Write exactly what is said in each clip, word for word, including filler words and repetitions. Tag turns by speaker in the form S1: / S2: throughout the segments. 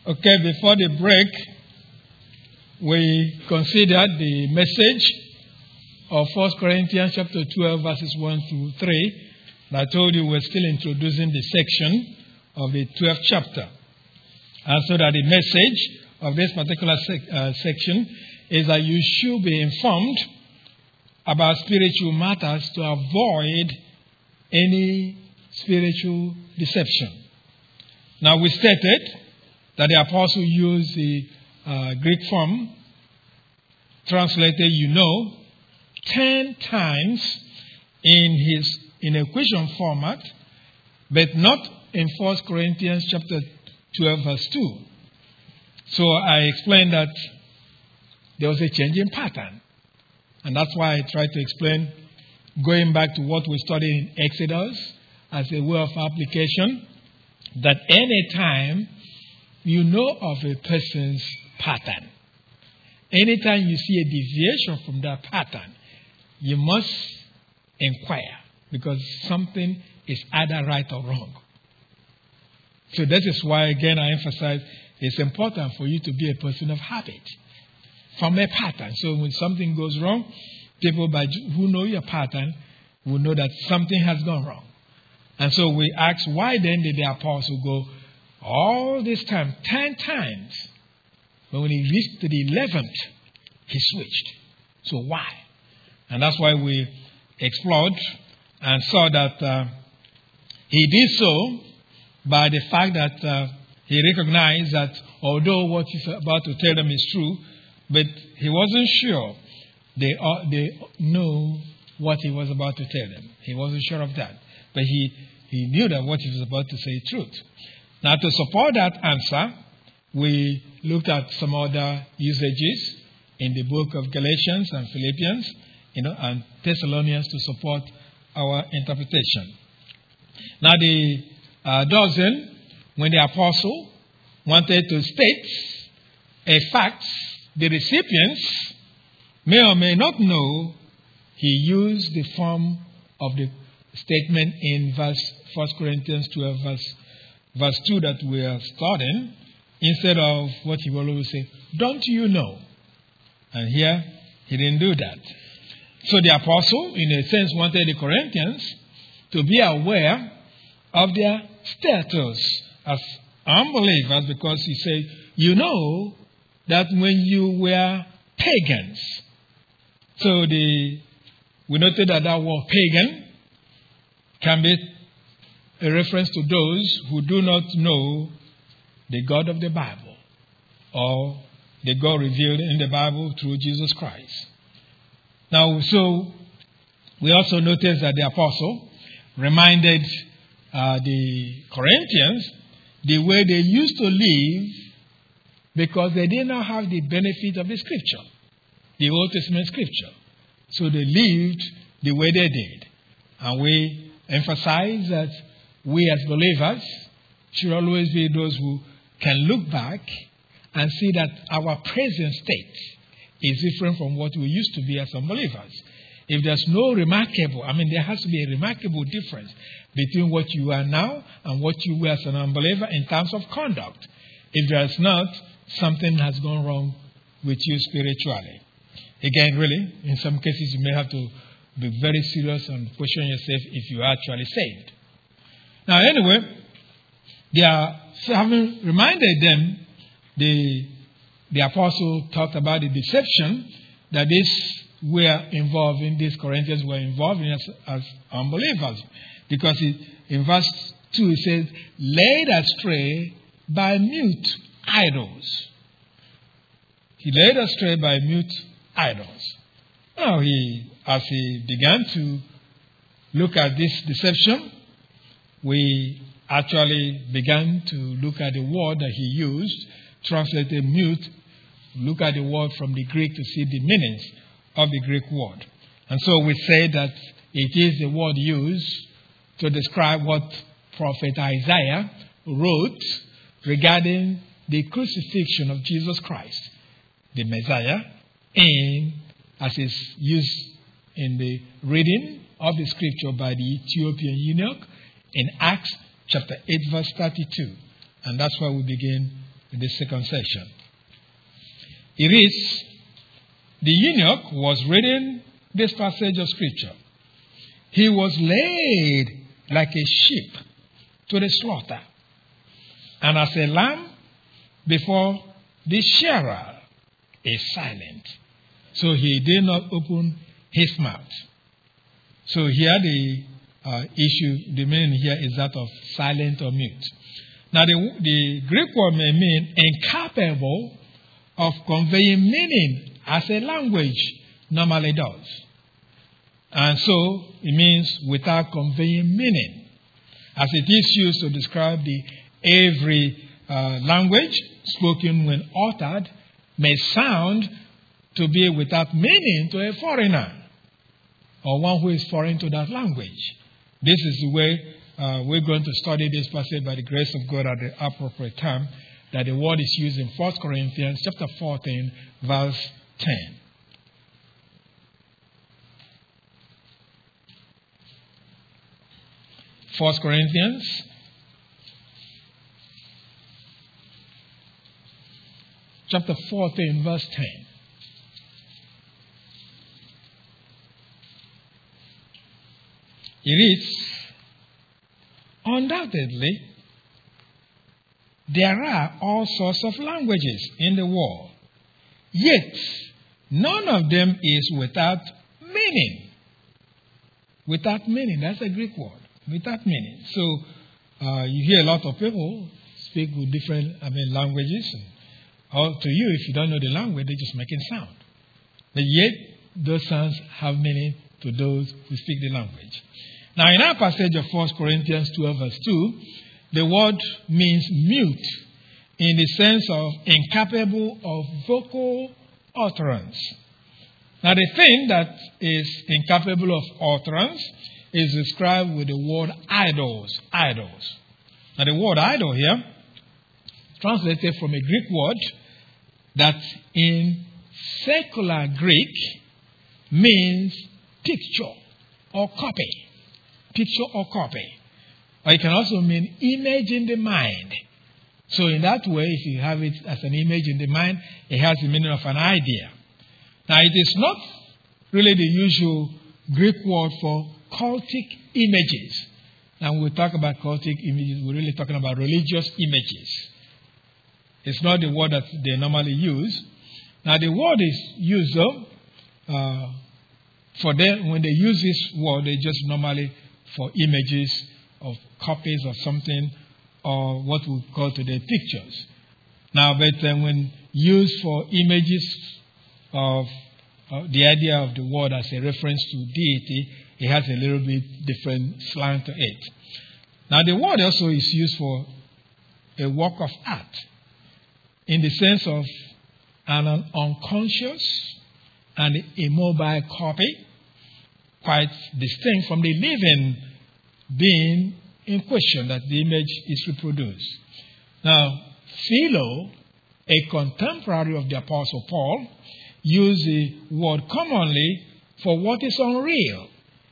S1: Okay, before the break, we considered the message of First Corinthians chapter twelve, verses one through three. And I told you we're still introducing the section of the twelfth chapter. And so that the message of this particular sec- uh, section is that you should be informed about spiritual matters to avoid any spiritual deception. Now, we stated that the apostle used the uh, Greek form, translated, you know, ten times in his in a question format, but not in First Corinthians chapter twelve, verse two. So I explained that there was a change in pattern. And that's why I tried to explain, going back to what we studied in Exodus as a way of application, that any time you know of a person's pattern, anytime you see a deviation from that pattern, you must inquire, because something is either right or wrong. So that is why, again, I emphasize it's important for you to be a person of habit, from a pattern. So when something goes wrong, people by who know your pattern will know that something has gone wrong. And so we ask, why then did the apostle go all this time, ten times? But when he reached to the eleventh, he switched. So why? And that's why we explored and saw that uh, he did so by the fact that uh, he recognized that although what he's about to tell them is true, but he wasn't sure they uh, they know what he was about to tell them. He wasn't sure of that. But he, he knew that what he was about to say is truth. Now, to support that answer, we looked at some other usages in the book of Galatians and Philippians, you know, and Thessalonians to support our interpretation. Now, the uh, dozen, when the apostle wanted to state a fact, the recipients may or may not know, he used the form of the statement in verse First Corinthians twelve, verse, verse two that we are studying, instead of what he will always say, don't you know? And here, he didn't do that. So the apostle, in a sense, wanted the Corinthians to be aware of their status as unbelievers, because he said, you know that when you were pagans. So the we noted that that word pagan can be a reference to those who do not know the God of the Bible, or the God revealed in the Bible through Jesus Christ. Now, so we also noticed that the apostle reminded uh, the Corinthians the way they used to live, because they did not have the benefit of the Scripture, the Old Testament Scripture. So they lived the way they did. And we emphasize that we as believers should always be those who can look back and see that our present state is different from what we used to be as unbelievers. If there's no remarkable, I mean, there has to be a remarkable difference between what you are now and what you were as an unbeliever in terms of conduct. If there's not, something has gone wrong with you spiritually. Again, really, in some cases, you may have to be very serious and question yourself if you are actually saved. Now, anyway, they are having reminded them, the, the apostle talked about the deception that these were involved in, these Corinthians were involved in as, as unbelievers. Because it, in verse two, it says, led astray by mute idols. He led astray by mute idols. Now, he, as he began to look at this deception, we actually began to look at the word that he used, translated mute, look at the word from the Greek to see the meanings of the Greek word. And so we say that it is the word used to describe what Prophet Isaiah wrote regarding the crucifixion of Jesus Christ, the Messiah, and as is used in the reading of the scripture by the Ethiopian eunuch in Acts chapter eight, verse thirty-two. And that's where we begin in this second section. It reads, the eunuch was reading this passage of Scripture. He was laid like a sheep to the slaughter, and as a lamb before the shearer is silent. So he did not open his mouth. So here the uh, issue, the meaning here is that of silent or mute. Now the, the Greek word may mean incapable of conveying meaning as a language normally does. And so it means without conveying meaning, as it is used to describe the every uh, language spoken when uttered may sound to be without meaning to a foreigner or one who is foreign to that language. This is the way uh, we're going to study this passage by the grace of God at the appropriate time, that the word is used in First Corinthians chapter fourteen, verse ten. First Corinthians chapter fourteen, verse ten. It reads, undoubtedly, there are all sorts of languages in the world, yet none of them is without meaning. Without meaning, that's a Greek word. Without meaning. So uh, you hear a lot of people speak with different, I mean, languages. And, or to you, if you don't know the language, they're just making sound. But yet, those sounds have meaning to those who speak the language. Now, in our passage of First Corinthians twelve, verse two, the word means mute in the sense of incapable of vocal utterance. Now, the thing that is incapable of utterance is described with the word idols. Idols. Now, the word idol here, translated from a Greek word that in secular Greek means picture or copy. Picture or copy. Or it can also mean image in the mind. So in that way, if you have it as an image in the mind, it has the meaning of an idea. Now, it is not really the usual Greek word for cultic images. Now, when we talk about cultic images, we're really talking about religious images. It's not the word that they normally use. Now, the word is used, though, uh, for them, when they use this word, they just normally for images of copies of something, or what we call today pictures. Now, but uh, when used for images of uh, the idea of the word as a reference to deity, it has a little bit different slant to it. Now, the word also is used for a work of art in the sense of an unconscious and immobile copy, quite distinct from the living being in question that the image is reproduced. Now, Philo, a contemporary of the Apostle Paul, used the word commonly for what is unreal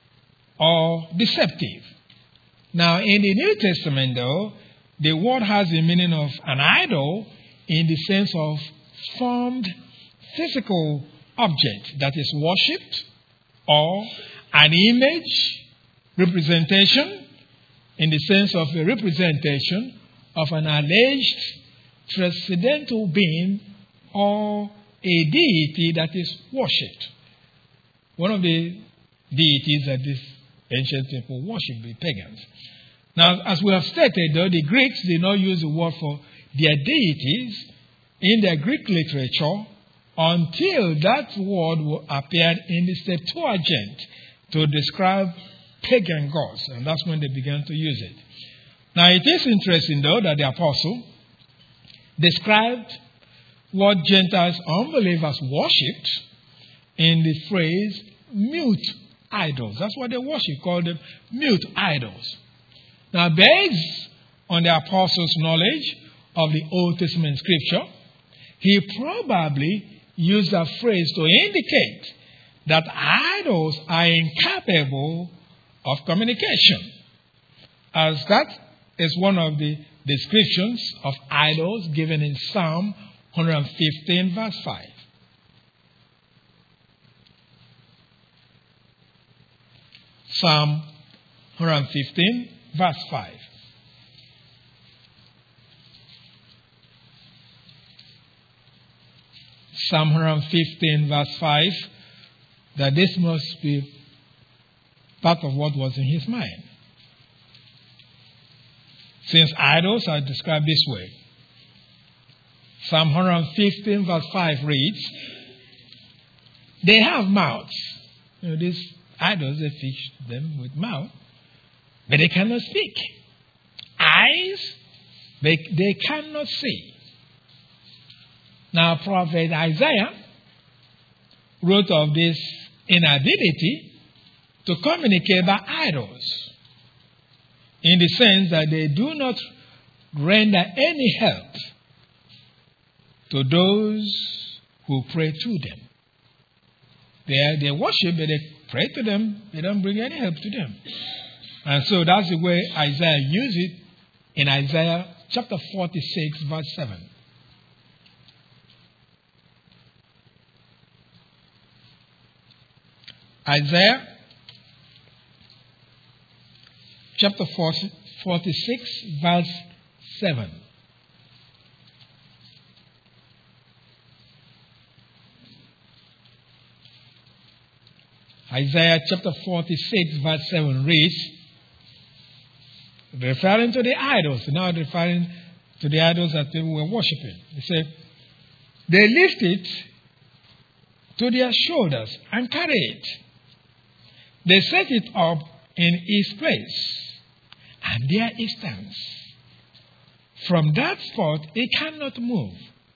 S1: or deceptive. Now, in the New Testament, though, the word has the meaning of an idol in the sense of formed physical object that is worshipped, or an image representation in the sense of a representation of an alleged transcendental being or a deity that is worshipped. One of the deities that this ancient people worshipped, the pagans. Now, as we have stated, though, the Greeks did not use the word for their deities in their Greek literature until that word appeared in the Septuagint to describe pagan gods, and that's when they began to use it. Now, it is interesting, though, that the apostle described what Gentiles unbelievers worshipped in the phrase mute idols. That's what they worship, called them mute idols. Now, based on the apostle's knowledge of the Old Testament scripture, he probably used that phrase to indicate that idols are incapable of communication, as that is one of the descriptions of idols given in Psalm one fifteen, verse five. Psalm one fifteen, verse five. Psalm one fifteen, verse five, that this must be part of what was in his mind. Since idols are described this way. Psalm one fifteen, verse five reads, they have mouths. You know, these idols, they fish them with mouth, but they cannot speak. Eyes, they, they cannot see. Now, Prophet Isaiah wrote of this inability to communicate by idols, in the sense that they do not render any help to those who pray to them. They, they worship, but they pray to them, they don't bring any help to them. And so that's the way Isaiah used it in Isaiah chapter forty-six, verse seven. Isaiah chapter forty-six, verse seven. Isaiah chapter forty-six, verse seven reads, referring to the idols, now referring to the idols that people were worshipping. He said, they lift it to their shoulders and carry it. They set it up in its place, and there it stands. From that spot, it cannot move.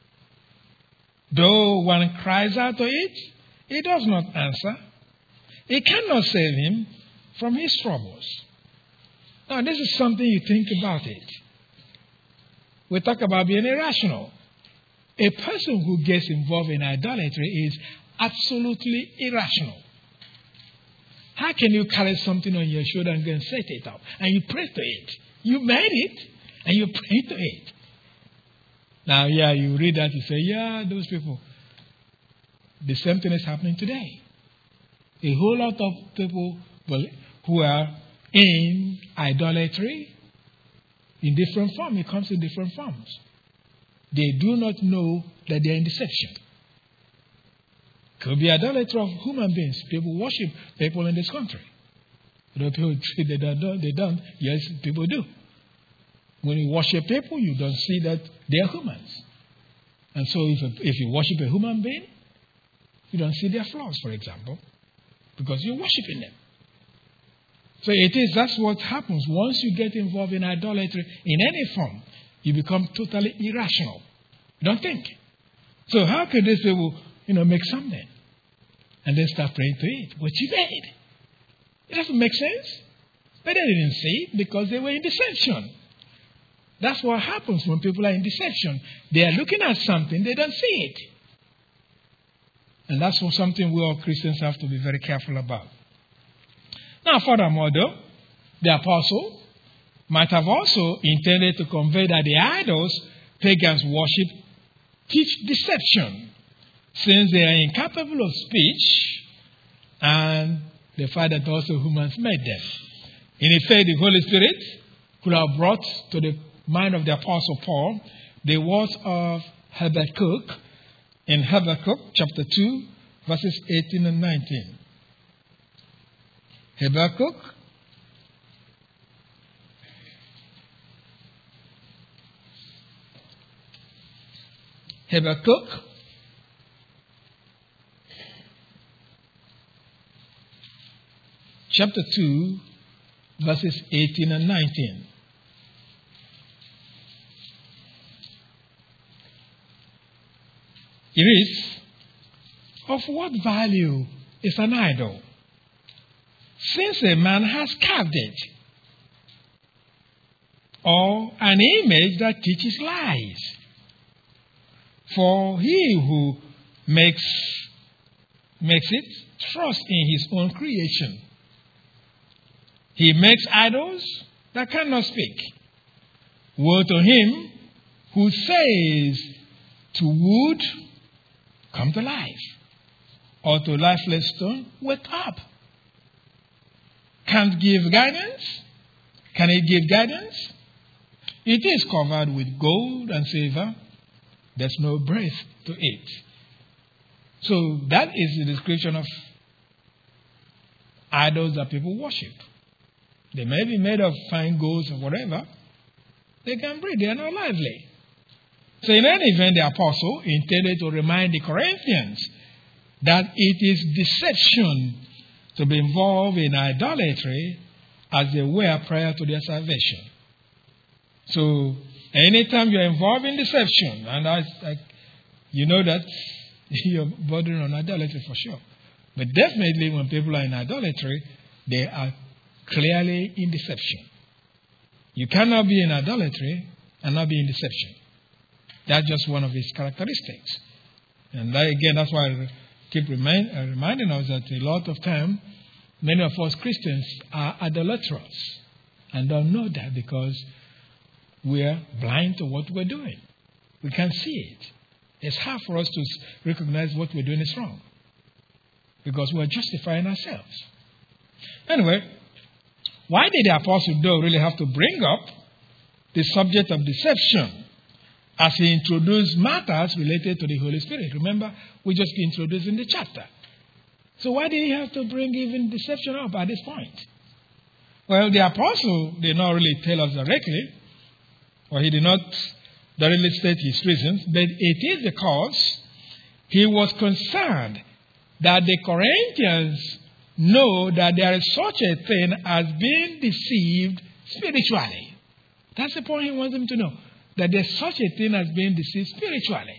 S1: Though one cries out to it, it does not answer. It cannot save him from his troubles. Now, this is something you think about it. We talk about being irrational. A person who gets involved in idolatry is absolutely irrational. How can you carry something on your shoulder and go and set it up? And you pray to it. You made it, and you pray to it. Now, yeah, you read that, you say, yeah, those people. The same thing is happening today. A whole lot of people who are in idolatry in different forms. It comes in different forms. They do not know that they are in deception. Could be idolatry of human beings. People worship people in this country. You know, people they don't, they don't. Yes, people do. When you worship people, you don't see that they are humans. And so if, if you worship a human being, you don't see their flaws, for example, because you're worshiping them. So it is, that's what happens. Once you get involved in idolatry in any form, you become totally irrational. You don't think. So how could these people, you know, make something and then start praying to it? What you did. It doesn't make sense. But they didn't see it because they were in deception. That's what happens when people are in deception. They are looking at something, they don't see it. And that's something we all Christians have to be very careful about. Now, furthermore, though, the apostle might have also intended to convey that the idols pagans worship teach deception, since they are incapable of speech and the fact that also humans made them. In effect, the Holy Spirit could have brought to the mind of the Apostle Paul the words of Habakkuk in Habakkuk chapter two, verses eighteen and nineteen. Habakkuk Habakkuk chapter two, verses eighteen and nineteen. It is, of what value is an idol, since a man has carved it, or an image that teaches lies? For he who makes, makes it trusts in his own creation. He makes idols that cannot speak, Woe to him who says to wood, come to life, or to lifeless stone, wake up. Can't give guidance? Can it give guidance? It is covered with gold and silver. There's no breath to it. So that is the description of idols that people worship. They may be made of fine golds or whatever. They can breathe. They are not lively. So in any event, the apostle intended to remind the Corinthians that it is deception to be involved in idolatry as they were prior to their salvation. So anytime you're involved in deception, and I, I, you know that you're bordering on idolatry for sure. But definitely when people are in idolatry, they are clearly in deception. You cannot be in idolatry and not be in deception. That's just one of its characteristics. And that, again, that's why I keep remind, uh, reminding us that a lot of time, many of us Christians are idolaters and don't know that because we're blind to what we're doing. We can't see it. It's hard for us to recognize what we're doing is wrong because we're justifying ourselves. Anyway, why did the Apostle though really have to bring up the subject of deception as he introduced matters related to the Holy Spirit? Remember, we just introduced in the chapter. So why did he have to bring even deception up at this point? Well, the Apostle did not really tell us directly, or he did not directly state his reasons, but it is because he was concerned that the Corinthians know that there is such a thing as being deceived spiritually. That's the point he wants them to know, that there's such a thing as being deceived spiritually.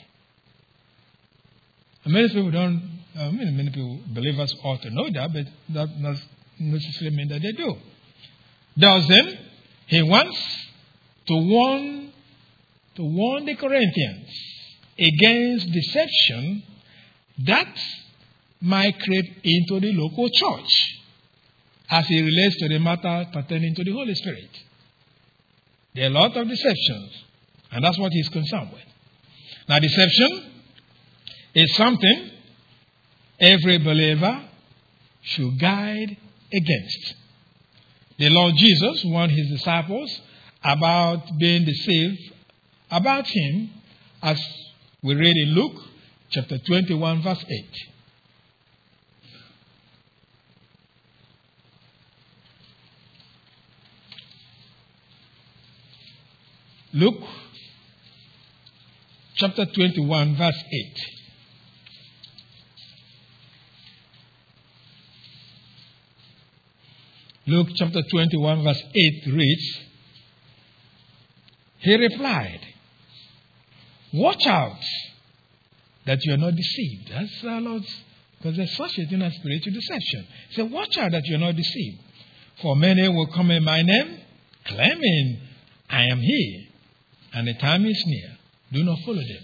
S1: And many people don't, uh, many, many people, believers ought to know that, but that doesn't necessarily mean that they do. Thus then, he wants to warn, to warn the Corinthians against deception that might creep into the local church as it relates to the matter pertaining to the Holy Spirit. There are a lot of deceptions, and that's what he's concerned with. Now, deception is something every believer should guard against. The Lord Jesus warned his disciples about being deceived about him, as we read in Luke chapter twenty-one, verse eight. Luke chapter twenty-one, verse eight. Luke chapter twenty-one, verse eight reads, he replied, watch out that you are not deceived. That's our Lord's, because there's such a thing as spiritual deception. He said, watch out that you are not deceived. For many will come in my name, claiming, I am he, and the time is near. Do not follow them.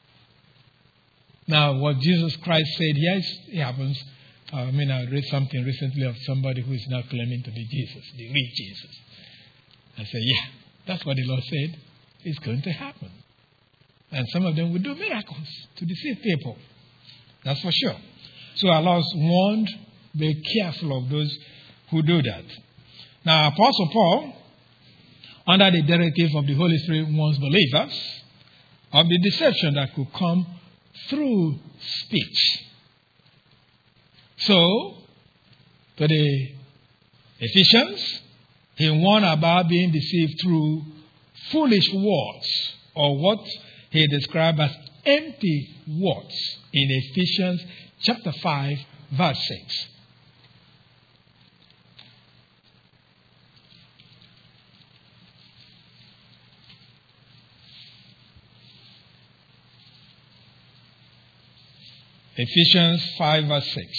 S1: Now, what Jesus Christ said here is, it happens. Uh, I mean, I read something recently of somebody who is now claiming to be Jesus, the real Jesus. I said, yeah, that's what the Lord said is going to happen. And some of them will do miracles to deceive people. That's for sure. So Allah warned, be careful of those who do that. Now, Apostle Paul, under the directive of the Holy Spirit, warns believers of the deception that could come through speech. So, to the Ephesians, he warned about being deceived through foolish words, or what he described as empty words, in Ephesians chapter five, verse six. Ephesians five, verse six.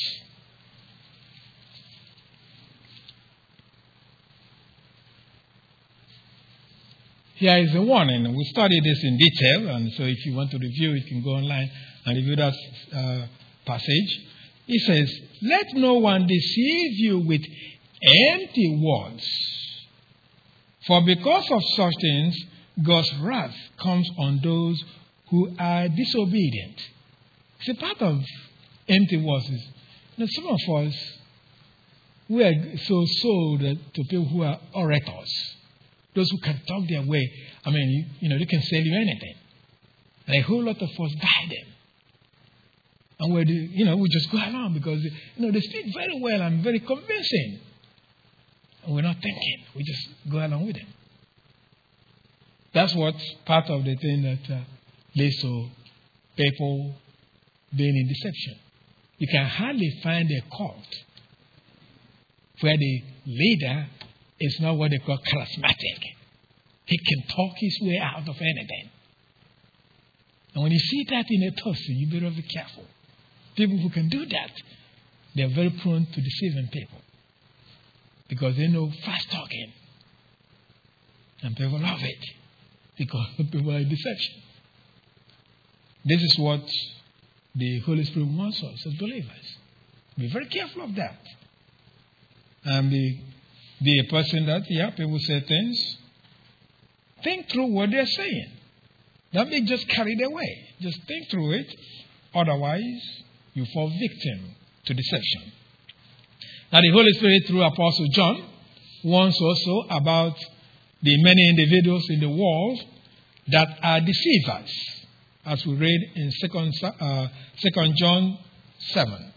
S1: Here is a warning. We studied this in detail, and so if you want to review it, you can go online and review that uh, passage. It says, let no one deceive you with empty words, for because of such things God's wrath comes on those who are disobedient. It's a part of empty words. You know, some of us, we are so sold to people who are orators. Those who can talk their way. I mean, you, you know, they can sell you anything. And a whole lot of us buy them. And we, you know, we just go along because, you know, they speak very well and very convincing. And we're not thinking. We just go along with them. That's what's part of the thing that uh, leads to people being in deception. You can hardly find a cult where the leader is not what they call charismatic. He can talk his way out of anything. And when you see that in a person, you better be careful. People who can do that, they're very prone to deceiving people. Because they know fast talking. And people love it. Because people are in deception. This is what the Holy Spirit wants us as believers. Be very careful of that. And be, be a person that, yeah, people say things. Think through what they're saying. Don't be just carried away. Just think through it. Otherwise, you fall victim to deception. Now, the Holy Spirit, through Apostle John, warns also about the many individuals in the world that are deceivers, as we read in Second uh, Second John seven.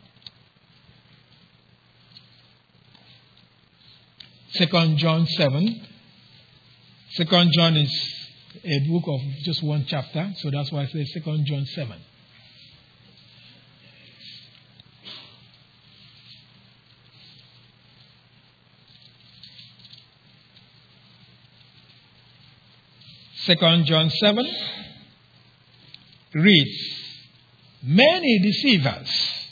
S1: Second John seven. Second John is a book of just one chapter, so that's why I say Second John seven. Second John seven reads, many deceivers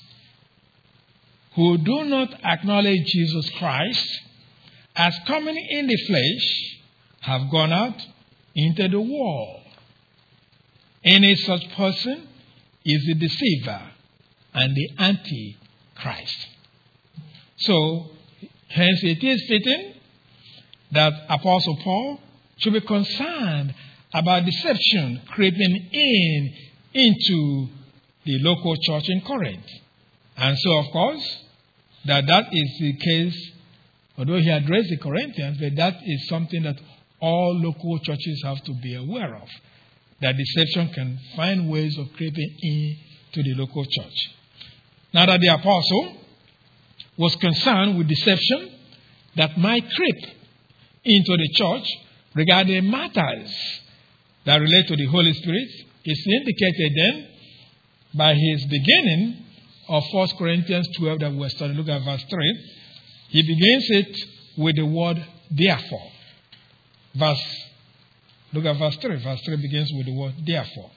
S1: who do not acknowledge Jesus Christ as coming in the flesh have gone out into the world. Any such person is a deceiver and the antichrist. So, hence it is fitting that Apostle Paul should be concerned about deception creeping in into the local church in Corinth. And so, of course, that that is the case, although he addressed the Corinthians, but that is something that all local churches have to be aware of, that deception can find ways of creeping into the local church. Now that the apostle was concerned with deception that might creep into the church regarding matters that relate to the Holy Spirit, is indicated then by his beginning of First Corinthians twelve that we're studying. Look at verse three. He begins it with the word therefore. Verse, look at verse three. Verse three begins with the word therefore.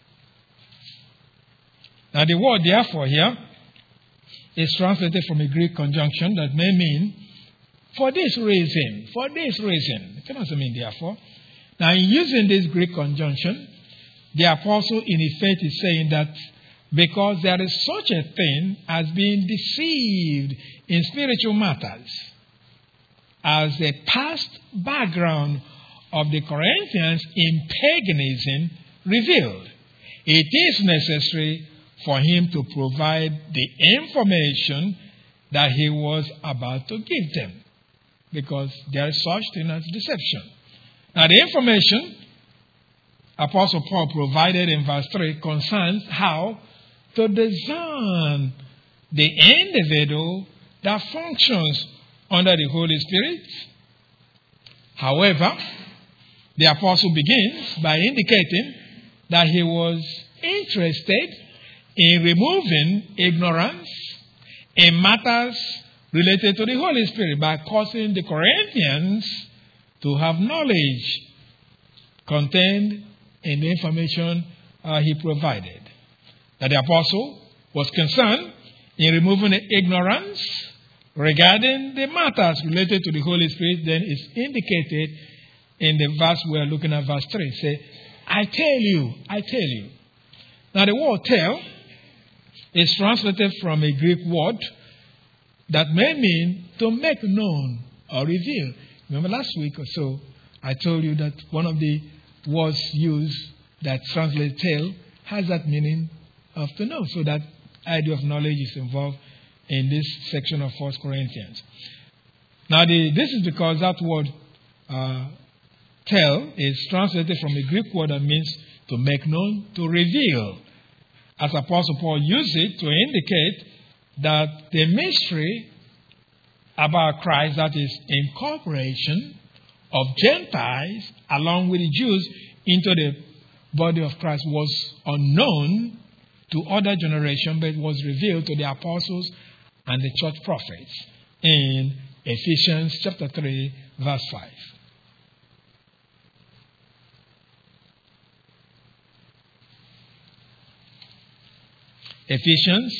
S1: Now the word therefore here is translated from a Greek conjunction that may mean for this reason, for this reason. It can also mean therefore. Now in using this Greek conjunction, the apostle in effect is saying that because there is such a thing as being deceived in spiritual matters, as the past background of the Corinthians in paganism revealed, it is necessary for him to provide the information that he was about to give them, because there is such thing as deception. Now the information Apostle Paul provided in verse three concerns how to discern the individual that functions under the Holy Spirit. However, the apostle begins by indicating that he was interested in removing ignorance in matters related to the Holy Spirit by causing the Corinthians to have knowledge contained in the information uh, he provided. That the apostle was concerned in removing the ignorance regarding the matters related to the Holy Spirit, then is indicated in the verse we're looking at, verse three. Say, I tell you, I tell you. Now the word tell is translated from a Greek word that may mean to make known or reveal. Remember last week or so, I told you that one of the was used that translates tell has that meaning of to know. So that idea of knowledge is involved in this section of First Corinthians. Now, the, this is because that word uh, tell is translated from a Greek word that means to make known, to reveal. As Apostle Paul used it to indicate that the mystery about Christ, that is incorporation of Gentiles along with the Jews into the body of Christ, was unknown to other generations, but was revealed to the apostles and the church prophets in Ephesians chapter three, verse five. Ephesians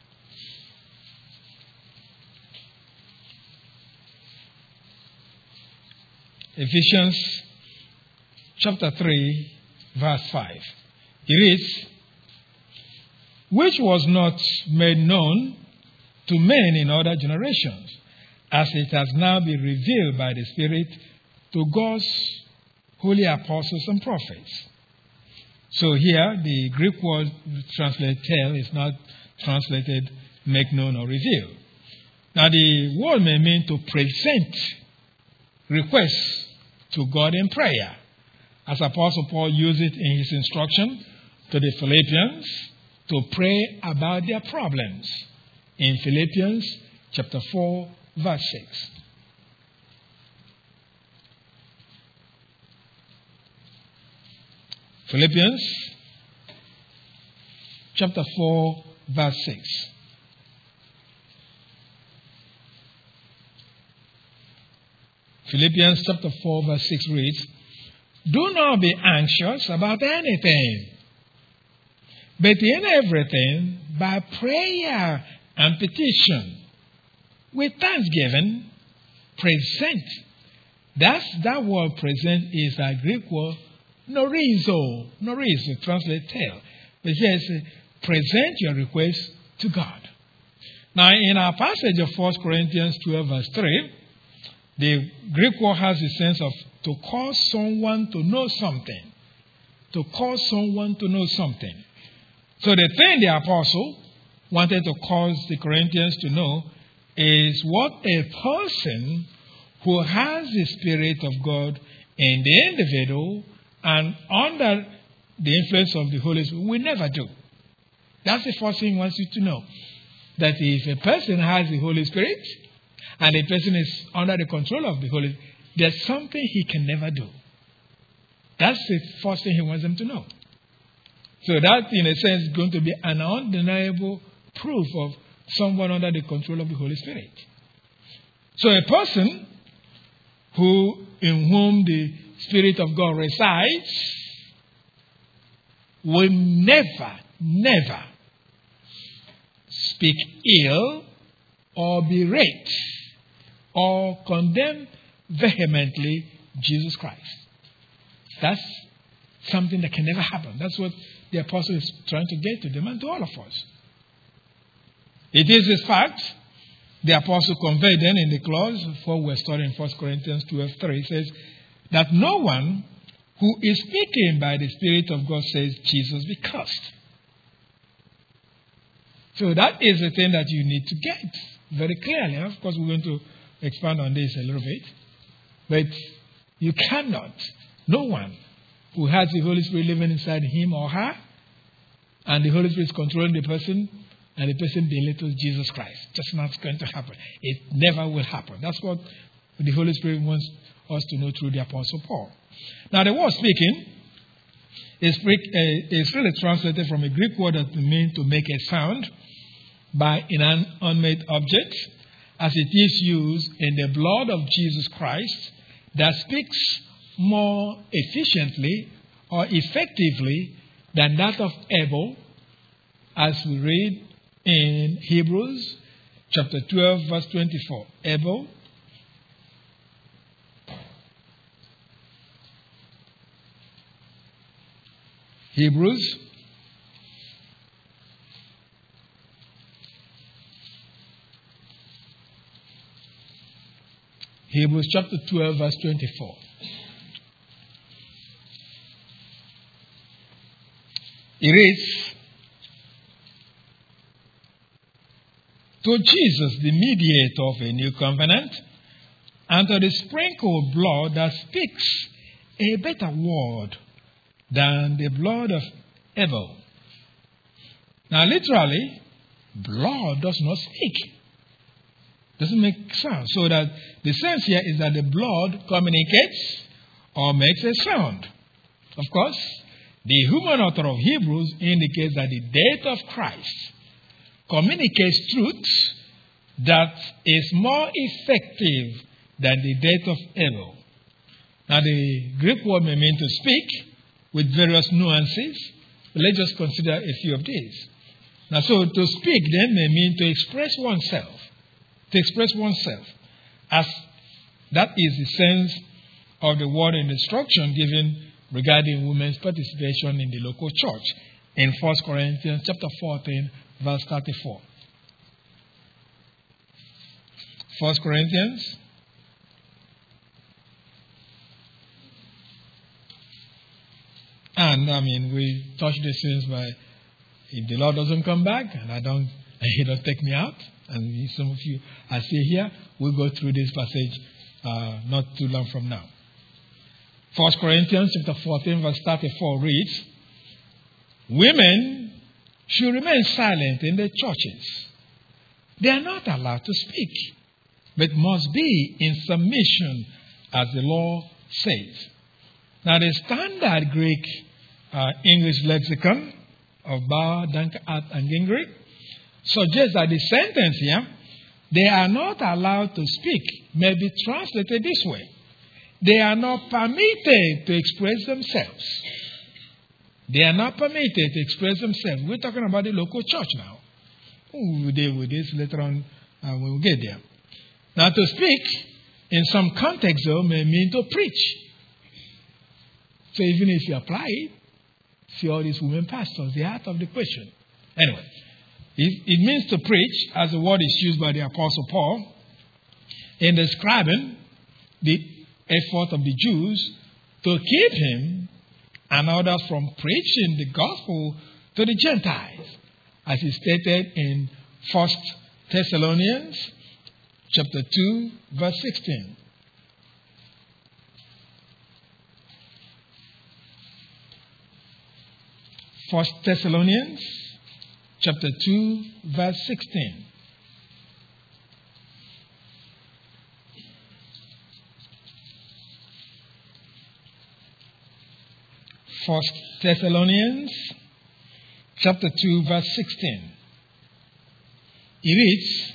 S1: Ephesians chapter three, verse five. It reads, which was not made known to men in other generations, as it has now been revealed by the Spirit to God's holy apostles and prophets. So here, the Greek word translated tell is not translated make known or reveal. Now, the word may mean to present requests to God in prayer, as Apostle Paul used it in his instruction to the Philippians to pray about their problems in Philippians chapter four, verse six. Philippians chapter four, verse six. Philippians chapter four, verse six reads, do not be anxious about anything, but in everything, by prayer and petition, with thanksgiving, present. That's, that word present is a Greek word, norizo. Norizo, translate tell. It says, present your request to God. Now, in our passage of First Corinthians twelve, verse three, the Greek word has the sense of to cause someone to know something. To cause someone to know something. So the thing the apostle wanted to cause the Corinthians to know is what a person who has the Spirit of God in the individual and under the influence of the Holy Spirit will never do. That's the first thing he wants you to know. That if a person has the Holy Spirit and a person is under the control of the Holy Spirit, there's something he can never do. That's the first thing he wants them to know. So that, in a sense, is going to be an undeniable proof of someone under the control of the Holy Spirit. So a person who, in whom the Spirit of God resides, will never, never speak ill or berate or condemn vehemently Jesus Christ. That's something that can never happen. That's what the apostle is trying to get to them and to all of us. It is this fact the apostle conveyed then in the clause for we're studying First Corinthians twelve three says that no one who is speaking by the Spirit of God says Jesus be cursed. So that is the thing that you need to get very clearly. Of course, we're going to expand on this a little bit. But you cannot, no one who has the Holy Spirit living inside him or her, and the Holy Spirit is controlling the person, and the person belittles Jesus Christ. Just not going to happen. It never will happen. That's what the Holy Spirit wants us to know through the Apostle Paul. Now, the word speaking is, is really translated from a Greek word that means to make a sound by an unmade object, as it is used in the blood of Jesus Christ, that speaks more efficiently or effectively than that of Abel, as we read in Hebrews chapter twelve, verse twenty-four. Abel, Hebrews Hebrews chapter twelve, verse twenty-four. It reads, to Jesus, the mediator of a new covenant, and to the sprinkled blood that speaks a better word than the blood of Abel. Now, literally, blood does not speak. Doesn't make sound. So that the sense here is that the blood communicates or makes a sound. Of course, the human author of Hebrews indicates that the death of Christ communicates truth that is more effective than the death of Abel. Now, the Greek word may mean to speak with various nuances. But let's just consider a few of these. Now, so to speak then may mean to express oneself. To express oneself. As that is the sense of the word in instruction given regarding women's participation in the local church in First Corinthians chapter fourteen, verse thirty-four. First Corinthians and I mean we touched this since by if the Lord doesn't come back and I don't and He don't take me out, and some of you are still here, we'll go through this passage uh, not too long from now. First Corinthians chapter fourteen, verse thirty-four reads, women should remain silent in the churches. They are not allowed to speak, but must be in submission, as the law says. Now, the standard Greek uh, English lexicon of Bauer, Dankert, and Gingrich suggests that the sentence here, they are not allowed to speak, may be translated this way. They are not permitted to express themselves. They are not permitted to express themselves. We're talking about the local church now. We'll deal with this later on uh, when we get there. Now, to speak in some context, though, may mean to preach. So even if you apply it, see all these women pastors, the heart of the question. Anyway, it, it means to preach, as the word is used by the Apostle Paul, in describing the effort of the Jews to keep him and others from preaching the gospel to the Gentiles, as is stated in First Thessalonians chapter two, verse sixteen. First Thessalonians chapter two, verse sixteen. First Thessalonians chapter two, verse sixteen. It reads,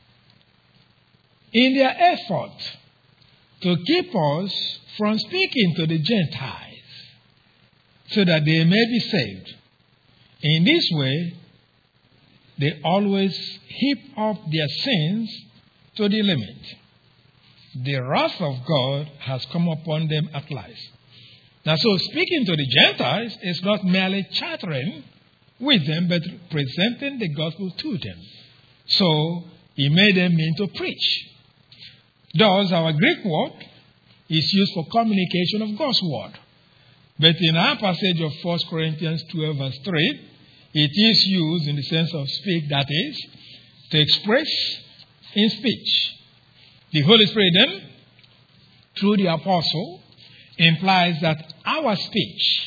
S1: in their effort to keep us from speaking to the Gentiles, so that they may be saved. In this way, they always heap up their sins to the limit. The wrath of God has come upon them at last. Now, so speaking to the Gentiles is not merely chattering with them, but presenting the gospel to them. So, he made them mean to preach. Thus, our Greek word is used for communication of God's word. But in our passage of First Corinthians twelve, verse three, it is used in the sense of speak, that is, to express in speech. The Holy Spirit then, through the apostle, implies that our speech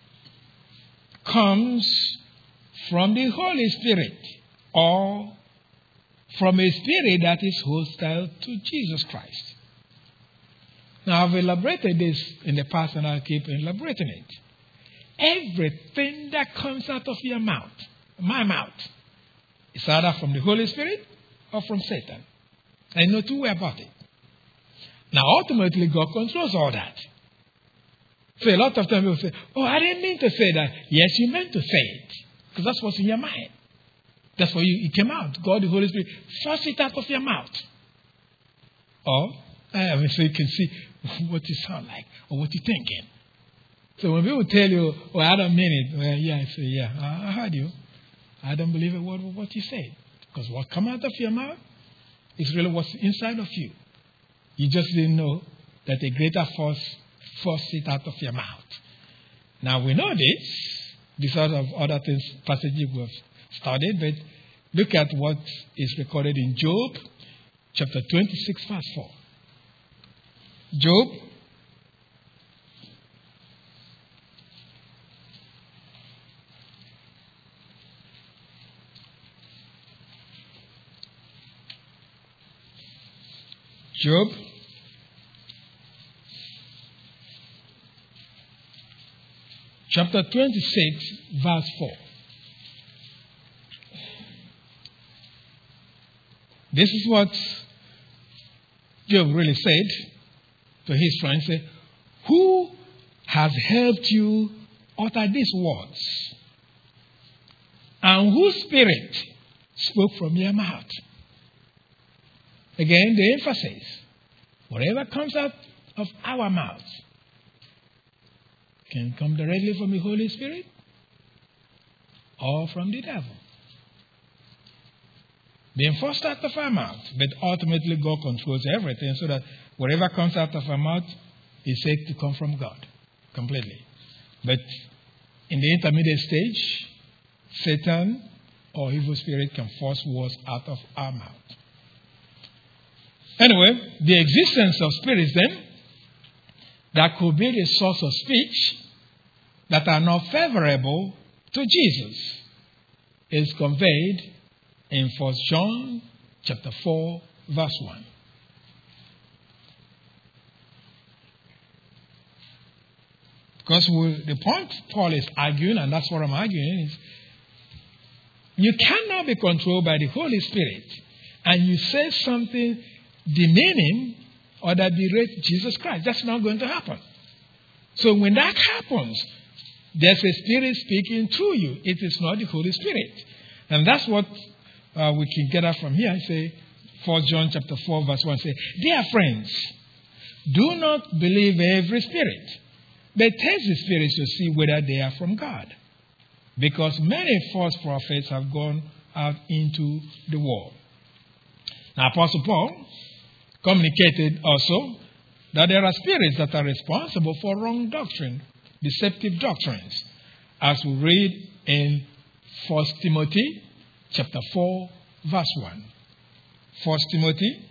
S1: comes from the Holy Spirit or from a spirit that is hostile to Jesus Christ. Now, I've elaborated this in the past and I'll keep elaborating it. Everything that comes out of your mouth, my mouth, is either from the Holy Spirit or from Satan. I know two ways about it. Now, ultimately, God controls all that. So a lot of times people say, oh, I didn't mean to say that. Yes, you meant to say it. Because that's what's in your mind. That's why you, it came out. God, the Holy Spirit, force it out of your mouth. Or, I mean, so you can see what you sound like or what you're thinking. So when people tell you, oh, I don't mean it. Well, yeah, I say, yeah, I heard you. I don't believe a word of what you said. Because what comes out of your mouth is really what's inside of you. You just didn't know that a greater force forced it out of your mouth. Now we know this because of other things, passages we have studied, but look at what is recorded in Job, chapter twenty-six, verse four. Job, Job, chapter twenty-six, verse four. This is what Job really said to his friends. Say, who has helped you utter these words? And whose spirit spoke from your mouth? Again, the emphasis. Whatever comes out of our mouths can come directly from the Holy Spirit or from the devil. Being forced out of our mouth, but ultimately God controls everything so that whatever comes out of our mouth is said to come from God completely. But in the intermediate stage, Satan or evil spirit can force words out of our mouth. Anyway, the existence of spirits then that could be the source of speech that are not favorable to Jesus is conveyed in First John chapter four, verse one. Because we, the point Paul is arguing, and that's what I'm arguing, is you cannot be controlled by the Holy Spirit and you say something demeaning or that berates Jesus Christ. That's not going to happen. So when that happens, there's a spirit speaking to you. It is not the Holy Spirit. And that's what uh, we can get out from here. I say, First John chapter four, verse one, say, dear friends, do not believe every spirit, but test the spirits to see whether they are from God. Because many false prophets have gone out into the world. Now, Apostle Paul communicated also that there are spirits that are responsible for wrong doctrine, deceptive doctrines, as we read in First Timothy chapter four, verse one. First Timothy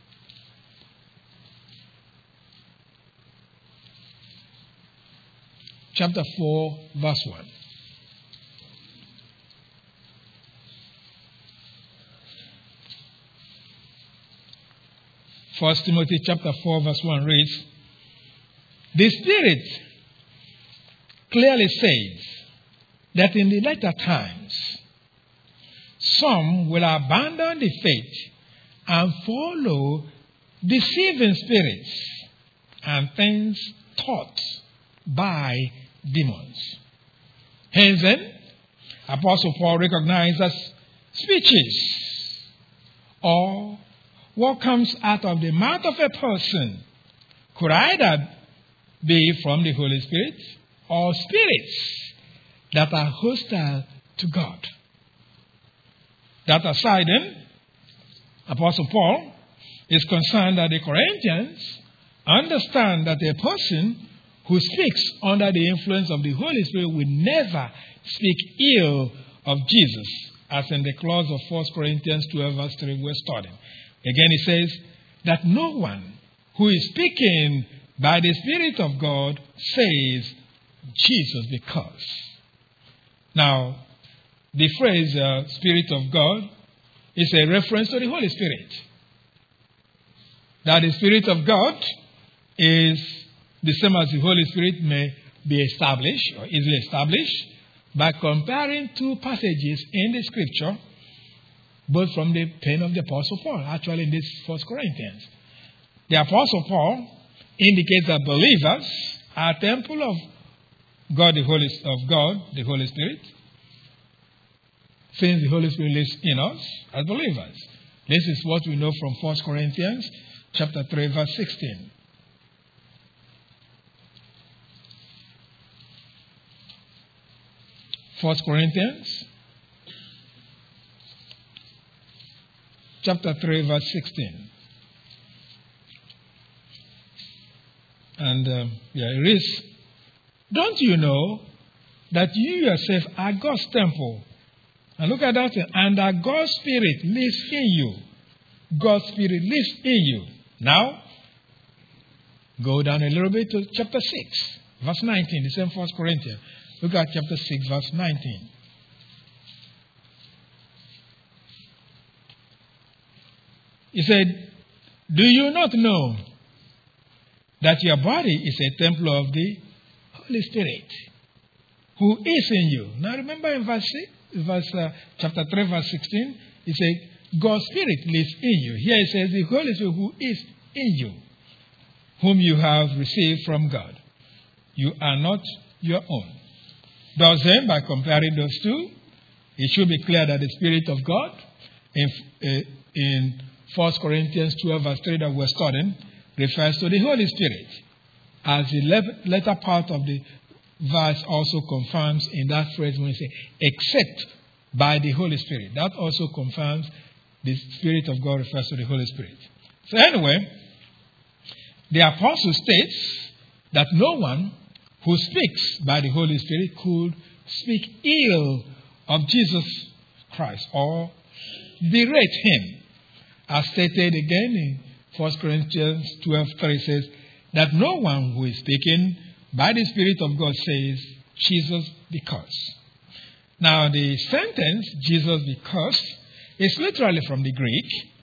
S1: chapter four, verse one. First Timothy chapter four, verse one reads, the Spirit clearly says that in the latter times some will abandon the faith and follow deceiving spirits and things taught by demons. Hence then, Apostle Paul recognized as speeches or what comes out of the mouth of a person could either be from the Holy Spirit or spirits that are hostile to God. That aside then, Apostle Paul is concerned that the Corinthians understand that a person who speaks under the influence of the Holy Spirit will never speak ill of Jesus, as in the clause of First Corinthians twelve, verse three we're studying. Again, he says that no one who is speaking by the Spirit of God says Jesus because. Now, the phrase uh, Spirit of God is a reference to the Holy Spirit. That the Spirit of God is the same as the Holy Spirit may be established or easily established by comparing two passages in the Scripture, both from the pen of the Apostle Paul, actually in this First Corinthians. The Apostle Paul indicates that believers are a temple of God, the Holy of God, the Holy Spirit, since the Holy Spirit lives in us as believers. This is what we know from First Corinthians chapter three, verse sixteen. First Corinthians chapter three, verse sixteen. And uh, yeah, it reads, don't you know that you yourself are God's temple. And look at that. And that God's Spirit lives in you. God's Spirit lives in you. Now, go down a little bit to chapter six, verse nineteen, the same First Corinthians. Look at chapter six, verse nineteen. He said, do you not know that your body is a temple of the Holy Spirit, who is in you? Now remember in verse six, verse uh, chapter three, verse sixteen, he said, God's Spirit lives in you. Here it says, the Holy Spirit who is in you, whom you have received from God. You are not your own. Thus then, by comparing those two, it should be clear that the Spirit of God in, uh, in First Corinthians twelve, verse three that we're studying, refers to the Holy Spirit. As the latter part of the verse also confirms in that phrase when we say, except by the Holy Spirit. That also confirms the Spirit of God refers to the Holy Spirit. So anyway, the apostle states that no one who speaks by the Holy Spirit could speak ill of Jesus Christ or berate him. As stated again in First Corinthians twelve three says that no one who is speaking by the Spirit of God says, Jesus be cursed. Now the sentence, Jesus be cursed, is literally from the Greek,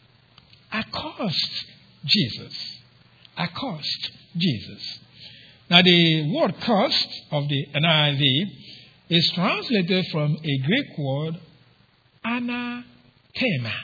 S1: accursed Jesus. Accursed Jesus. Now the word cursed of the N I V is translated from a Greek word, anathema.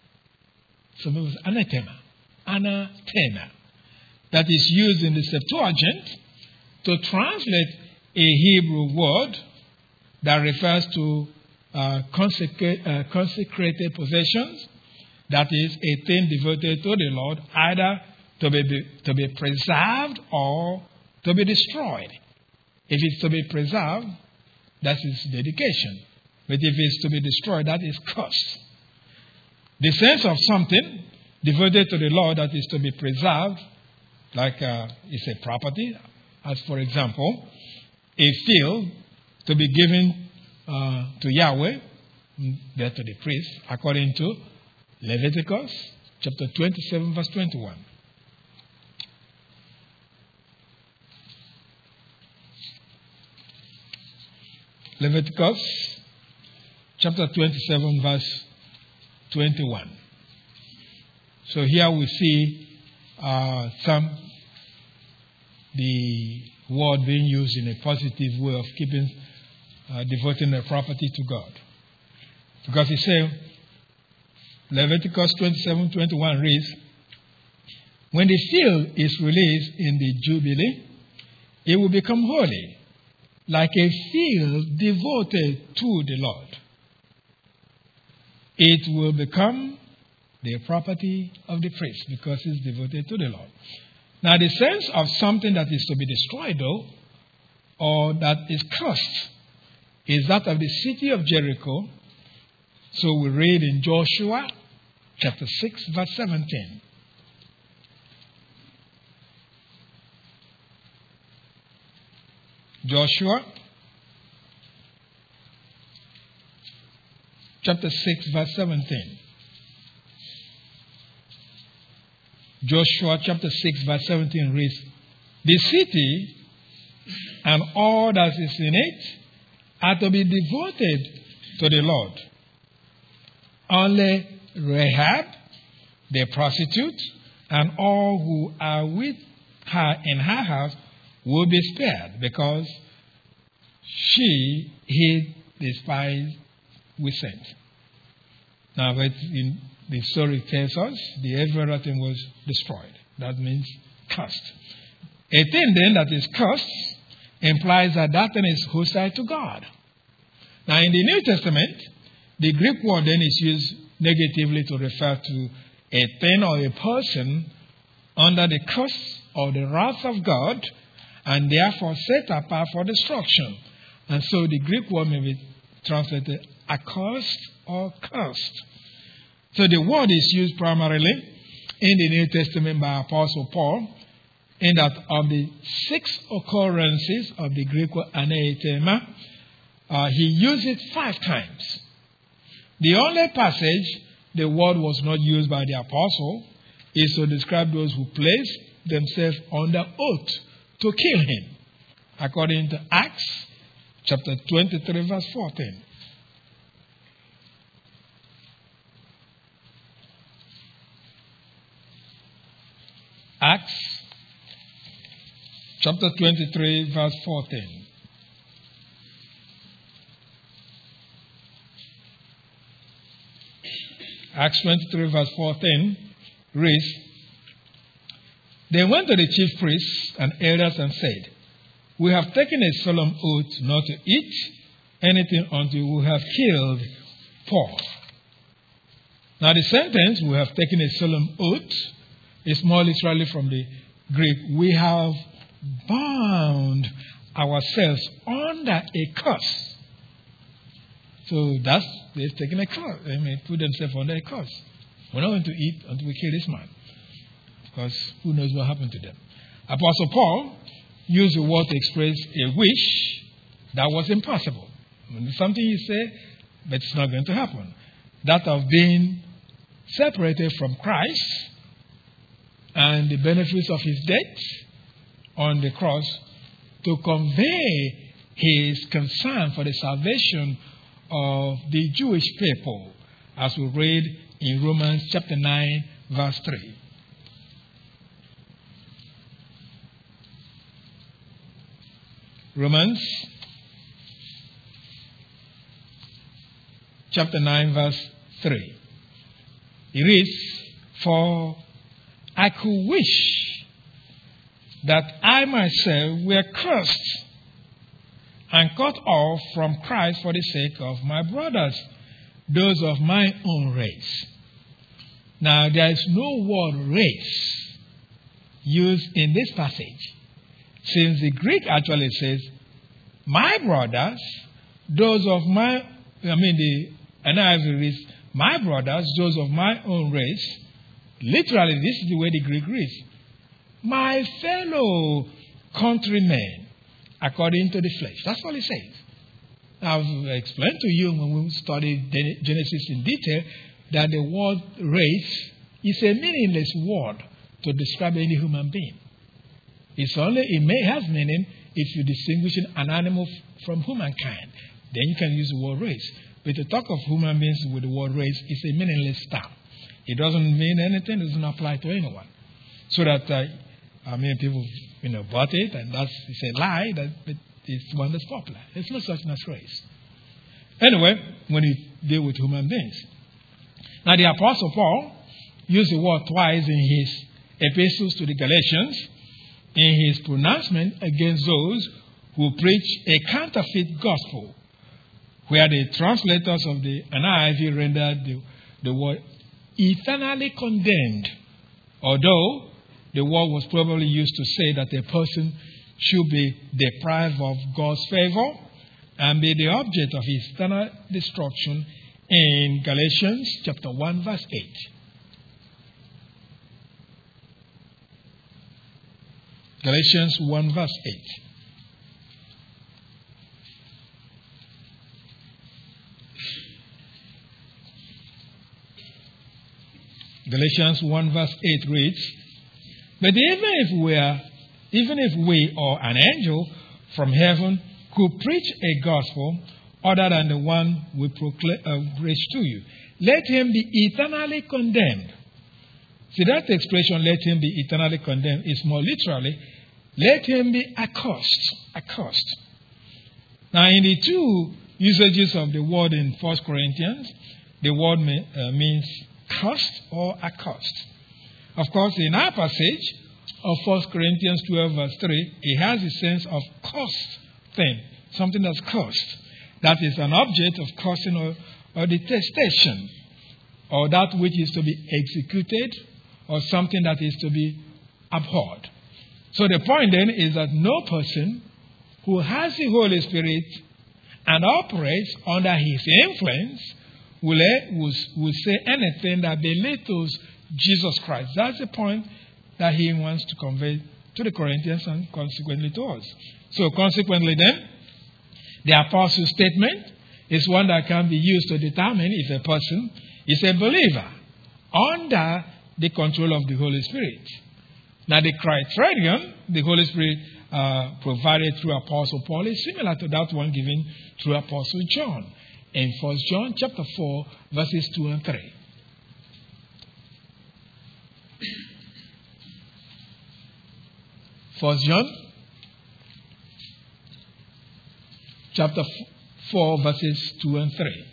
S1: So it was anathema. Anathema. That is used in the Septuagint to translate a Hebrew word that refers to uh, consecra- uh, consecrated possessions, that is, a thing devoted to the Lord, either to be, be, to be preserved or to be destroyed. If it's to be preserved, that is dedication. But if it's to be destroyed, that is cursed. The sense of something devoted to the Lord that is to be preserved, like uh, it's a property, as for example, a field to be given uh, to Yahweh, there to the priest, according to Leviticus chapter twenty-seven, verse twenty-one. Leviticus chapter twenty-seven, verse twenty-one. So here we see uh, some the word being used in a positive way of keeping, uh, devoting the property to God. Because he said, Leviticus twenty-seven twenty-one reads, when the field is released in the Jubilee, it will become holy, like a field devoted to the Lord. It will become the property of the priest because it's devoted to the Lord. Now, the sense of something that is to be destroyed, though, or that is cursed, is that of the city of Jericho. So we read in Joshua chapter six, verse seventeen. Joshua chapter six, verse seventeen. Joshua chapter six, verse seventeen reads, the city and all that is in it are to be devoted to the Lord. Only Rahab, the prostitute, and all who are with her in her house will be spared, because she hid the spies we sent. Now, but in the story tells us the everything was destroyed. That means cursed. A thing then that is cursed implies that that thing is hostile to God. Now, in the New Testament, the Greek word then is used negatively to refer to a thing or a person under the curse or the wrath of God, and therefore set apart for destruction. And so the Greek word may be translated accursed or cursed. So the word is used primarily in the New Testament by Apostle Paul, in that of the six occurrences of the Greek word anathema, Uh, he used it five times. The only passage the word was not used by the apostle is to describe those who placed themselves under oath to kill him, according to Acts chapter twenty-three, verse fourteen. Acts chapter twenty-three, verse fourteen. Acts twenty-three, verse fourteen reads, They went to the chief priests and elders and said, We have taken a solemn oath not to eat anything until we have killed Paul. Now the sentence, we have taken a solemn oath, is more literally from the Greek. We have bound ourselves under a curse. So that's, they've taken a curse. They may put themselves under a curse. We're not going to eat until we kill this man. Because who knows what happened to them. Apostle Paul used the word to express a wish that was impossible. It's something you say, but it's not going to happen. That of being separated from Christ and the benefits of his death on the cross to convey his concern for the salvation of the Jewish people, as we read in Romans chapter nine, verse three. Romans chapter nine, verse three. It reads, For I could wish that I myself were cursed and cut off from Christ for the sake of my brothers, those of my own race. Now, there is no word race used in this passage, since the Greek actually says, my brothers, those of my, I mean, the N I V reads, my brothers, those of my own race. Literally, this is the way the Greek reads. My fellow countrymen, according to the flesh. That's all it says. I've explained to you when we studied Genesis in detail that the word race is a meaningless word to describe any human being. It's only, it may have meaning if you're distinguishing an animal from humankind. Then you can use the word race. But to talk of human beings with the word race is a meaningless term. It doesn't mean anything, it doesn't apply to anyone. So that, uh, I mean, people, you know, bought it, and that's, it's a lie, that it's one that's popular. There's no such thing as race. Anyway, when you deal with human beings. Now, the Apostle Paul used the word twice in his epistles to the Galatians, in his pronouncement against those who preach a counterfeit gospel, where the translators of the N I V rendered the, the word eternally condemned, although the word was probably used to say that a person should be deprived of God's favor and be the object of eternal destruction in Galatians chapter one, verse eight. Galatians one, verse eight. Galatians one, verse eight reads, But even if we are, even if we or an angel from heaven could preach a gospel other than the one we proclaim, uh, preach to you, let him be eternally condemned. See, that expression, let him be eternally condemned, is more literally, let him be accursed. Accursed. Now, in the two usages of the word in First Corinthians, the word may, uh, means cursed or accursed. Of course, in our passage of First Corinthians twelve, verse three, it has a sense of cursed thing, something that's cursed. That is an object of cursing or, or detestation, or that which is to be executed, or something that is to be abhorred. So the point then is that no person who has the Holy Spirit and operates under his influence will, will, will say anything that belittles Jesus Christ. That's the point that he wants to convey to the Corinthians and consequently to us. So consequently then, The apostle's statement is one that can be used to determine if a person is a believer under the control of the Holy Spirit. Now, the criterion the Holy Spirit uh, provided through Apostle Paul is similar to that one given through Apostle John in First John chapter four, verses two and three. First John chapter four, verses two and three.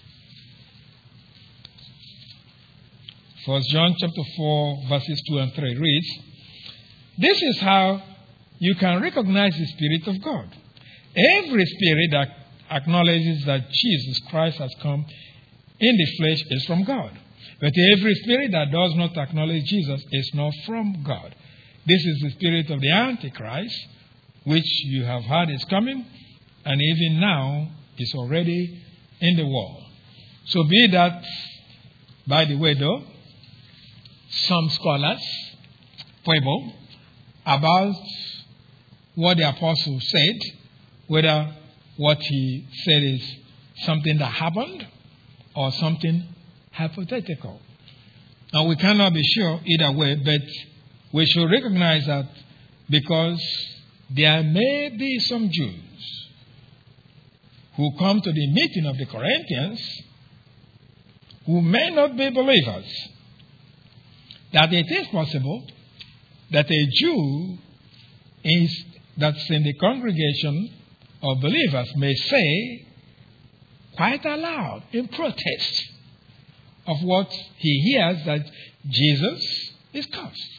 S1: First John chapter four, verses two and three reads, "This is how you can recognize the Spirit of God. Every spirit that acknowledges that Jesus Christ has come in the flesh is from God. But every spirit that does not acknowledge Jesus is not from God. This is the spirit of the Antichrist, which you have heard is coming, and even now is already in the world." So be that, by the way though, some scholars quibble about what the apostle said, whether what he said is something that happened or something hypothetical. And we cannot be sure either way, but we should recognize that because there may be some Jews who come to the meeting of the Corinthians who may not be believers, that it is possible that a Jew is, that's in the congregation of believers may say quite aloud in protest of what he hears that Jesus is cursed.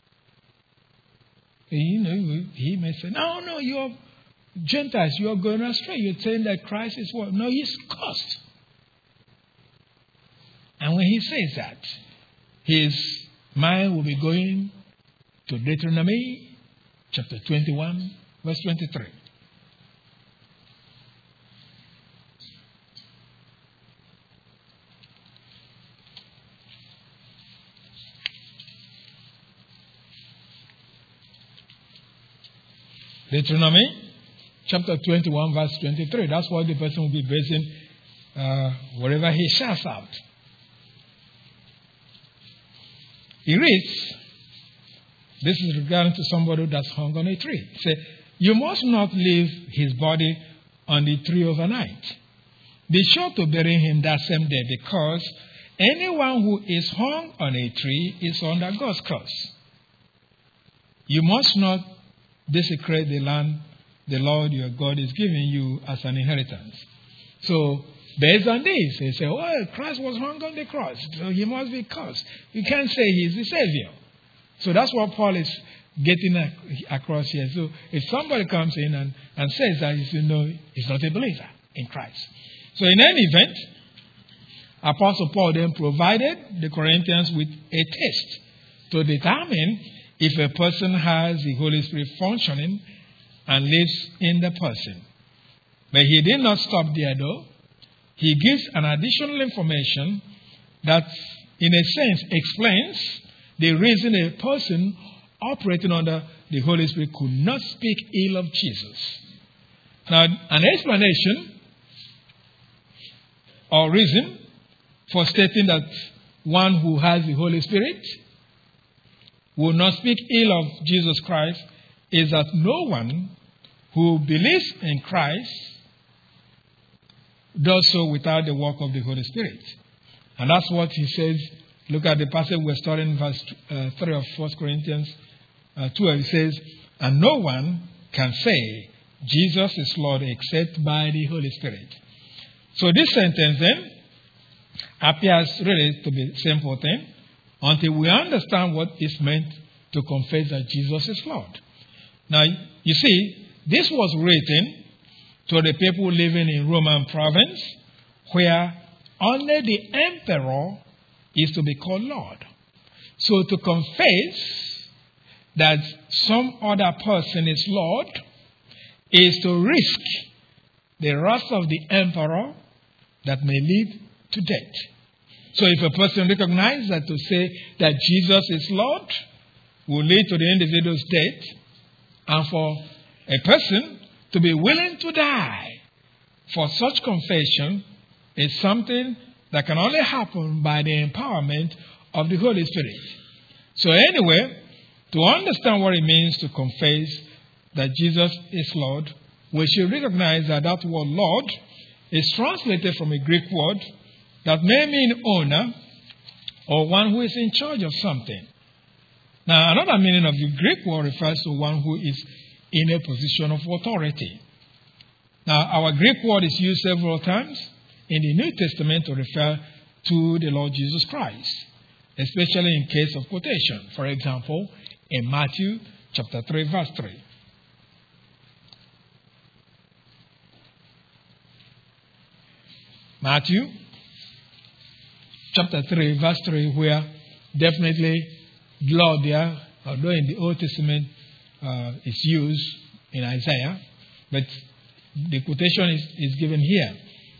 S1: You know, he may say, no, no, you're Gentiles, you're going astray. You're saying that Christ is what? No, he's cursed. And when he says that, his mind will be going to Deuteronomy chapter twenty-one, verse twenty-three. Deuteronomy chapter twenty-one, verse twenty-three. That's what the person will be basing uh, wherever he shouts out. He reads, this is regarding to somebody that's hung on a tree. Say, you must not leave his body on the tree overnight. Be sure to bury him that same day, because anyone who is hung on a tree is under God's curse. You must not desecrate the land the Lord your God is giving you as an inheritance. So, based on this, they say, oh, Christ was hung on the cross, so he must be cursed. You can't say he's the Savior. So that's what Paul is getting across here. So if somebody comes in and, and says that, you should know he's not a believer in Christ. So in any event, Apostle Paul then provided the Corinthians with a test to determine if a person has the Holy Spirit functioning and lives in the person. But he did not stop there though. He gives an additional information that in a sense explains the reason a person operating under the Holy Spirit could not speak ill of Jesus. Now, an explanation or reason for stating that one who has the Holy Spirit will not speak ill of Jesus Christ is that no one who believes in Christ does so without the work of the Holy Spirit. And that's what he says. Look at the passage we're studying, verse uh, three of First Corinthians uh, twelve. It says, and no one can say Jesus is Lord except by the Holy Spirit. So this sentence then appears really to be a simple thing until we understand what is meant to confess that Jesus is Lord. Now, you see, this was written to the people living in Roman province, where only the emperor is to be called Lord. So to confess that some other person is Lord is to risk the wrath of the emperor that may lead to death. So if a person recognizes that to say that Jesus is Lord will lead to the individual's death, and for a person to be willing to die for such confession is something that can only happen by the empowerment of the Holy Spirit. So anyway, to understand what it means to confess that Jesus is Lord, we should recognize that that word Lord is translated from a Greek word that may mean owner or one who is in charge of something. Now, another meaning of the Greek word refers to one who is in a position of authority. Now, our Greek word is used several times in the New Testament to refer to the Lord Jesus Christ, especially in case of quotation. For example, in Matthew chapter three, verse three. Matthew chapter three, verse three, where definitely Lord there, although in the Old Testament uh, is used in Isaiah, but the quotation is, is given here,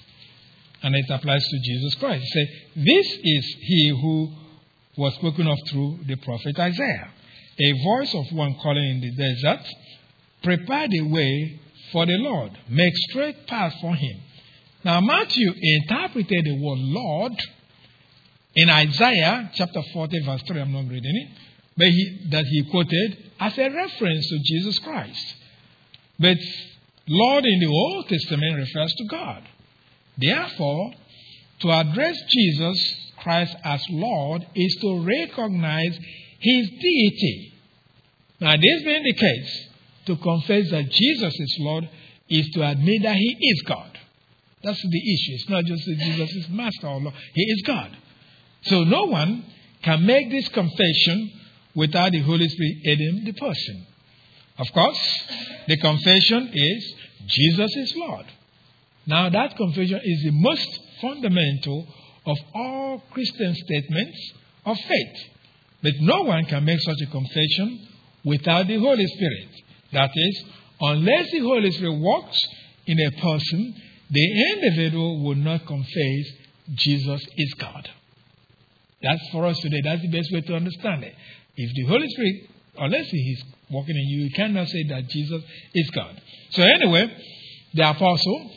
S1: and it applies to Jesus Christ. It says, "This is he who was spoken of through the prophet Isaiah, a voice of one calling in the desert, prepare the way for the Lord, make straight paths for him." Now, Matthew interpreted the word Lord in Isaiah chapter forty, verse three. I'm not reading it, but he, that he quoted as a reference to Jesus Christ. But Lord in the Old Testament refers to God. Therefore, to address Jesus Christ as Lord is to recognize his deity. Now, this being the case, to confess that Jesus is Lord is to admit that he is God. That's the issue. It's not just that Jesus is Master or Lord. He is God. So no one can make this confession without the Holy Spirit aiding the person. Of course, the confession is Jesus is Lord. Now that confession is the most fundamental of all Christian statements of faith. But no one can make such a confession without the Holy Spirit. That is, unless the Holy Spirit works in a person, the individual will not confess Jesus is God. That's for us today. That's the best way to understand it. If the Holy Spirit, unless he is working in you, you cannot say that Jesus is God. So anyway, the apostle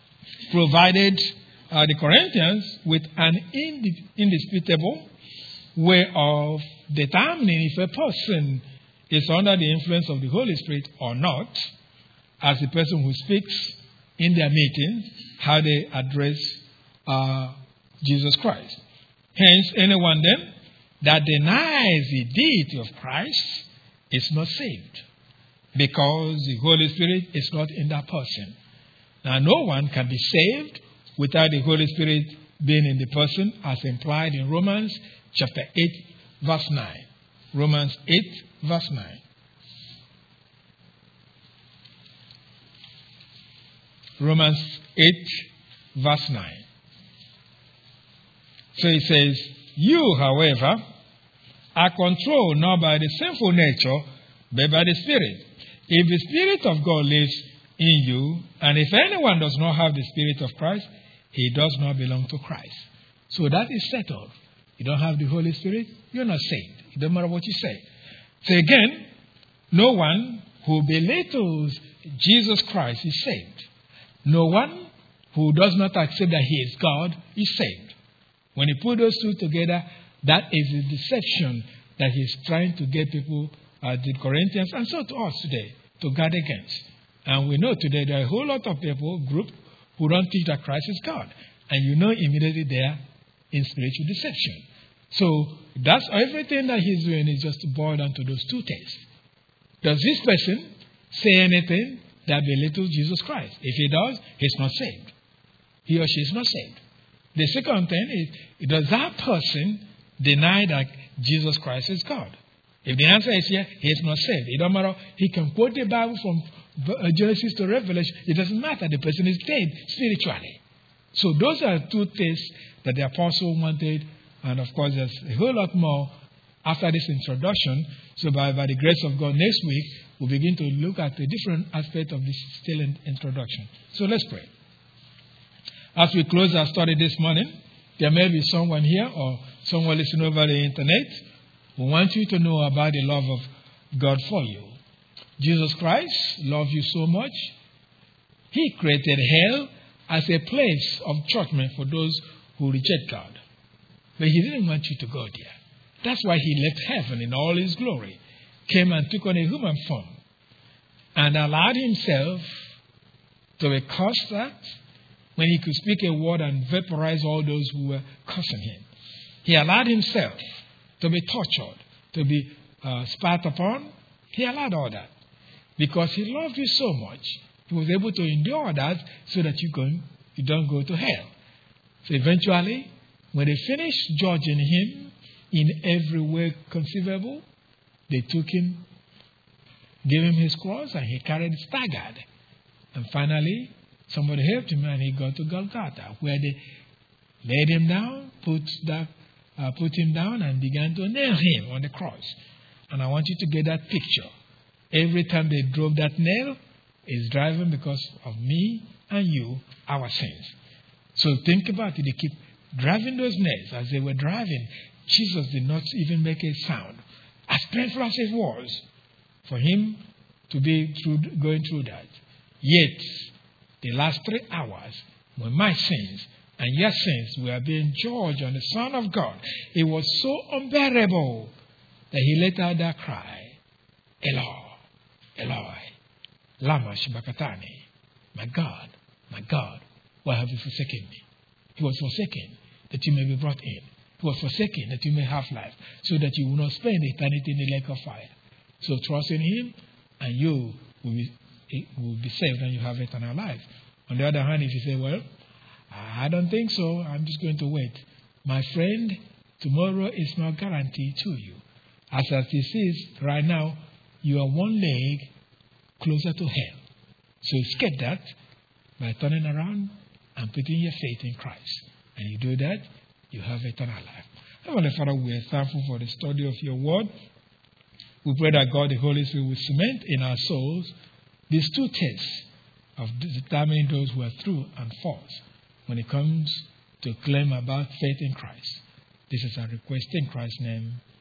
S1: provided uh, the Corinthians with an ind- indisputable way of determining if a person is under the influence of the Holy Spirit or not, as the person who speaks in their meetings, how they address uh, Jesus Christ. Hence, anyone then that denies the deity of Christ is not saved, because the Holy Spirit is not in that person. Now, no one can be saved without the Holy Spirit being in the person, as implied in Romans chapter eight, verse nine. Romans eight, verse nine. Romans eight, verse nine. So it says, "You, however, are controlled not by the sinful nature, but by the Spirit. If the Spirit of God lives in you, and if anyone does not have the Spirit of Christ, he does not belong to Christ." So that is settled. You don't have the Holy Spirit, you're not saved. It doesn't matter what you say. So again, no one who belittles Jesus Christ is saved. No one who does not accept that he is God is saved. When you put those two together, that is the deception that he's trying to get people, uh, the Corinthians, and so to us today, to guard against. And we know today there are a whole lot of people, group, who don't teach that Christ is God. And you know immediately they are in spiritual deception. So that's everything that he's doing is just to boil down to those two texts. Does this person say anything that belittles Jesus Christ? If he does, he's not saved. He or she is not saved. The second thing is, does that person deny that Jesus Christ is God? If the answer is yes, he is not saved. It doesn't matter. He can quote the Bible from Genesis to Revelation. It doesn't matter. The person is dead spiritually. So those are two things that the apostle wanted. And of course, there's a whole lot more after this introduction. So by, by the grace of God, next week, we'll begin to look at a different aspect of this still introduction. So let's pray. As we close our study this morning, there may be someone here or someone listening over the internet who wants you to know about the love of God for you. Jesus Christ loves you so much. He created hell as a place of judgment for those who reject God. But he didn't want you to go there. That's why he left heaven in all his glory, came and took on a human form, and allowed himself to be cursed at when he could speak a word and vaporize all those who were cursing him. He allowed himself to be tortured, to be uh, spat upon. He allowed all that because he loved you so much. He was able to endure that so that you, go, you don't go to hell. So eventually, when they finished judging him in every way conceivable, they took him, gave him his cross, and he carried staggered. And finally, somebody helped him, and he got to Golgotha, where they laid him down, put that, uh, put him down, and began to nail him on the cross. And I want you to get that picture. Every time they drove that nail, it's driving because of me and you, our sins. So think about it. They keep driving those nails. As they were driving, Jesus did not even make a sound. As painful as it was for him to be through, going through that. Yet, the last three hours, when my sins and your sins were being judged on the Son of God, it was so unbearable that he let out that cry, Eloi, Eloi, lama sabachthani, my God, my God, why have you forsaken me? He was forsaken that you may be brought in. He was forsaken that you may have life, so that you will not spend eternity in the lake of fire. So trust in him, and you will be, will be saved, and you have eternal life. On the other hand, if you say, well, I don't think so, I'm just going to wait. My friend, tomorrow is not guaranteed to you. As, as this is right now, you are one leg closer to hell. So escape that by turning around and putting your faith in Christ. And you do that, you have eternal life. Heavenly Father, we are thankful for the study of your word. We pray that God, the Holy Spirit, will cement in our souls these two tests of determining those who are true and false when it comes to claim about faith in Christ. This is our request in Christ's name.